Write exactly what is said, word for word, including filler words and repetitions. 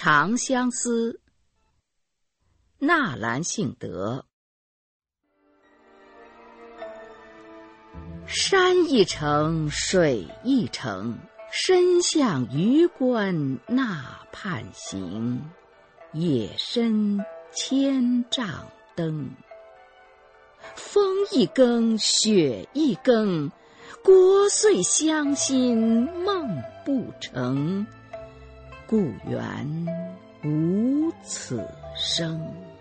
长相思，纳兰性德。山一程，水一程，身向榆关那畔行。夜深千丈灯，风一更，雪一更，国岁乡心梦不成，故园无此声。